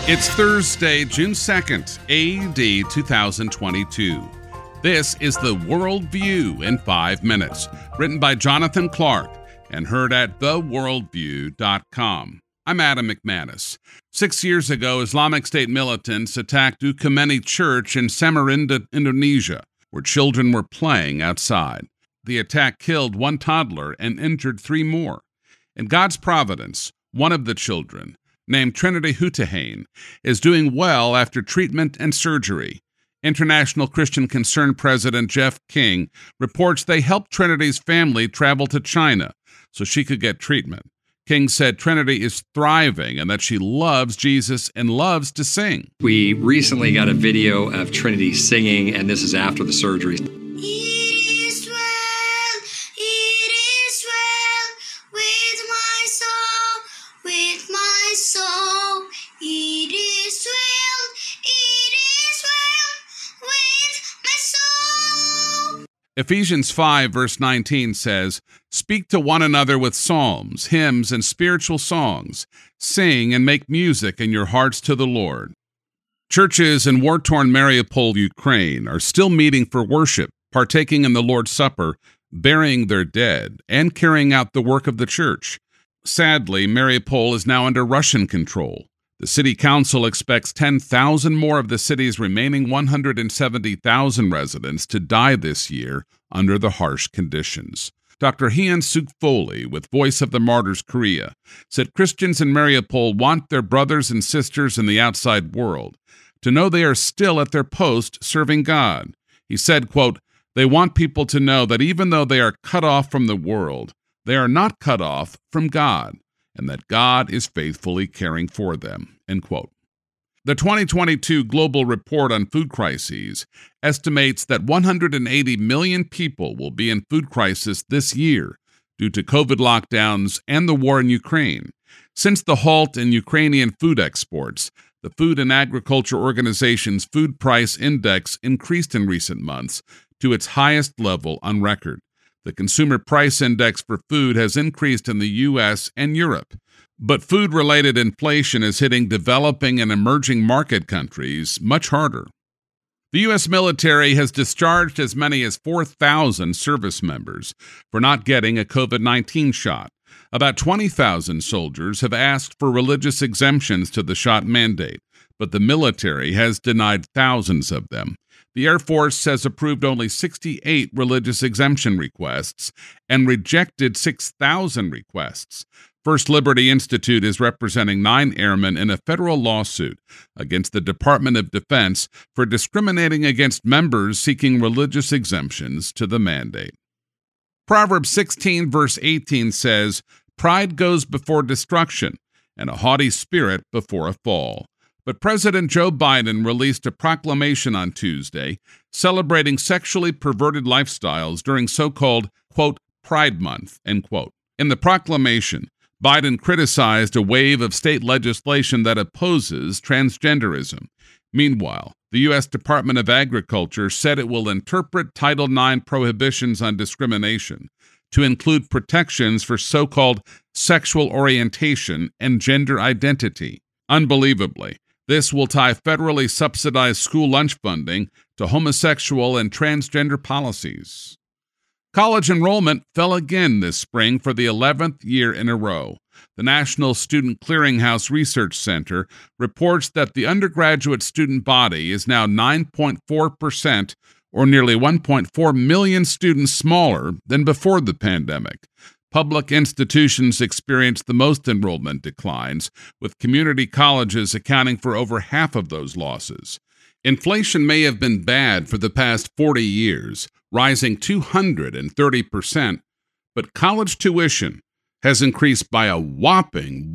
It's Thursday, June 2nd, AD 2022. This is the World View in 5 minutes, written by Jonathan Clark and heard at theworldview.com. I'm Adam McManus. 6 years ago, Islamic State militants attacked Ukameni Church in Samarinda, Indonesia, where children were playing outside. The attack killed one toddler and injured 3 more. In God's providence, one of the children, named Trinity Hutahane, is doing well after treatment and surgery. International Christian Concern President Jeff King reports they helped Trinity's family travel to China so she could get treatment. King said Trinity is thriving and that she loves Jesus and loves to sing. We recently got a video of Trinity singing, and this is after the surgery. Ephesians 5 verse 19 says, "Speak to one another with psalms, hymns, and spiritual songs. Sing and make music in your hearts to the Lord." Churches in war-torn Mariupol, Ukraine, are still meeting for worship, partaking in the Lord's Supper, burying their dead, and carrying out the work of the church. Sadly, Mariupol is now under Russian control. The city council expects 10,000 more of the city's remaining 170,000 residents to die this year under the harsh conditions. Dr. Hyun-Suk Foley, with Voice of the Martyrs Korea, said Christians in Mariupol want their brothers and sisters in the outside world to know they are still at their post serving God. He said, quote, "They want people to know that even though they are cut off from the world, they are not cut off from God, and that God is faithfully caring for them," end quote. The 2022 Global Report on Food Crises estimates that 180 million people will be in food crisis this year due to COVID lockdowns and the war in Ukraine. Since the halt in Ukrainian food exports, the Food and Agriculture Organization's Food Price Index increased in recent months to its highest level on record. The Consumer Price Index for food has increased in the U.S. and Europe, but food-related inflation is hitting developing and emerging market countries much harder. The U.S. military has discharged as many as 4,000 service members for not getting a COVID-19 shot. About 20,000 soldiers have asked for religious exemptions to the shot mandate, but the military has denied thousands of them. The Air Force has approved only 68 religious exemption requests and rejected 6,000 requests. First Liberty Institute is representing 9 airmen in a federal lawsuit against the Department of Defense for discriminating against members seeking religious exemptions to the mandate. Proverbs 16 verse 18 says, "Pride goes before destruction, and a haughty spirit before a fall." But President Joe Biden released a proclamation on Tuesday celebrating sexually perverted lifestyles during so-called, quote, Pride Month, end quote. In the proclamation, Biden criticized a wave of state legislation that opposes transgenderism. Meanwhile, the U.S. Department of Agriculture said it will interpret Title IX prohibitions on discrimination to include protections for so-called sexual orientation and gender identity. Unbelievably, this will tie federally subsidized school lunch funding to homosexual and transgender policies. College enrollment fell again this spring for the 11th year in a row. The National Student Clearinghouse Research Center reports that the undergraduate student body is now 9.4%, or nearly 1.4 million students smaller than before the pandemic. Public institutions experienced the most enrollment declines, with community colleges accounting for over half of those losses. Inflation may have been bad for the past 40 years, rising 230%, but college tuition has increased by a whopping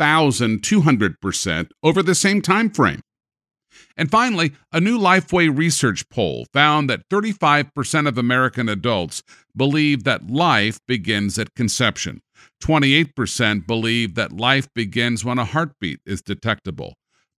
1,200% over the same time frame. And finally, a new Lifeway research poll found that 35% of American adults believe that life begins at conception. 28% believe that life begins when a heartbeat is detectable.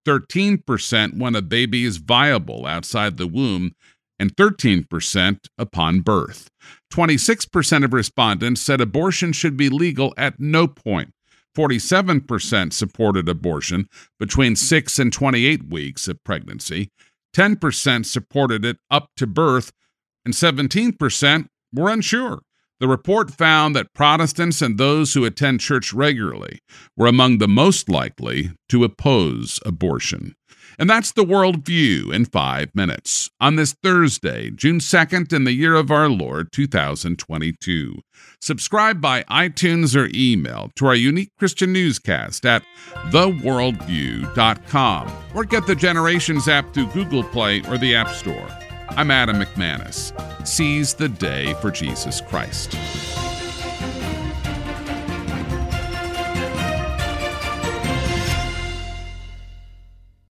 13% when a baby is viable outside the womb, and 13% upon birth. 26% of respondents said abortion should be legal at no point, 47% supported abortion between 6 and 28 weeks of pregnancy, 10% supported it up to birth, and 17% were unsure. The report found that Protestants and those who attend church regularly were among the most likely to oppose abortion. And that's the Worldview in 5 minutes on this Thursday, June 2nd, in the year of our Lord, 2022. Subscribe by iTunes or email to our unique Christian newscast at theworldview.com or get the Generations app through Google Play or the App Store. I'm Adam McManus. Seize the day for Jesus Christ.